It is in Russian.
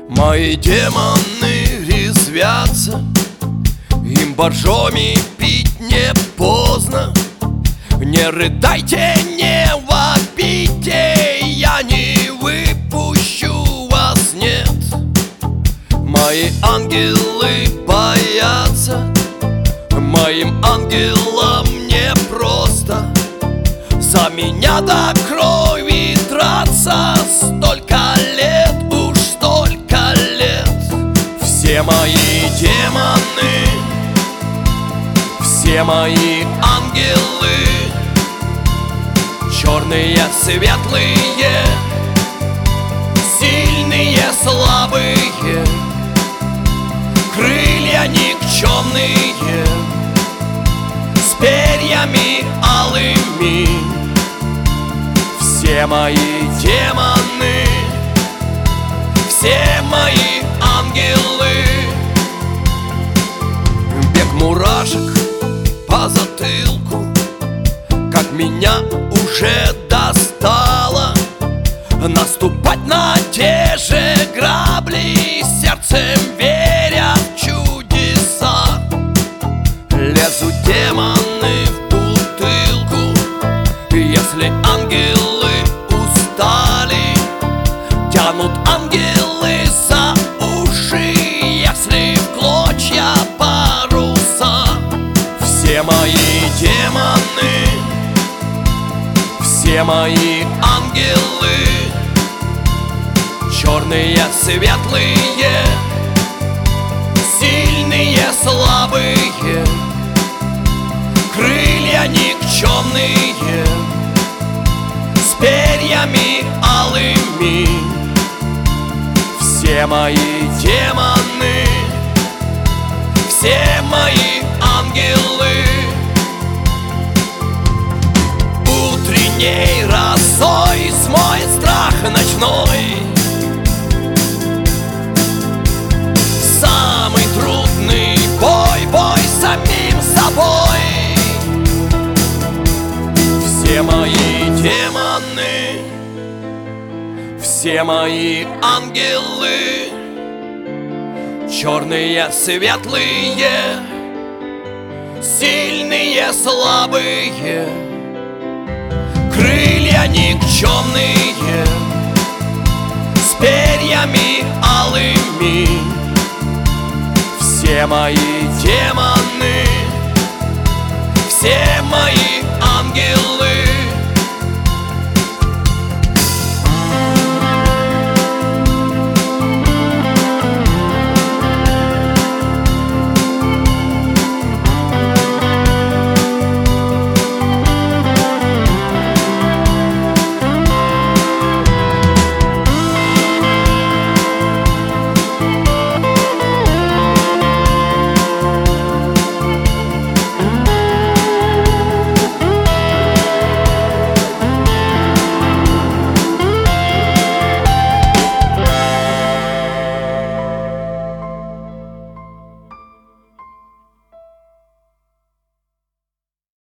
Мои демоны резвятся, им боржоми пить не поздно. Не рыдайте, не вопите, я не выпущу вас, нет. Мои ангелы боятся, моим ангелам не просто за меня до крови драться. Столько лет, уж столько лет. Все мои демоны, все мои ангелы, черные, светлые, сильные, слабые, крылья никчемные, с перьями алыми. Все мои демоны, все мои ангелы. Бег мурашек по затылку, как меня уже достало. Наступать на те же грабли, сердцем веря в чудеса. Лезут демоны в бутылку, если ангелы устали. Тянут ангелы за уши, если в клочья паруса. Все мои демоны, все мои ангелы, черные, светлые, сильные, слабые, крылья никчемные, с перьями алыми. Все мои демоны, все мои ангелы. Утренней росой смоет страх ночной. Самый трудный бой, бой с самим собой. Все мои демоны, все мои ангелы, черные, светлые, сильные, слабые, крылья никчемные, с перьями алыми. Все мои демоны, все мои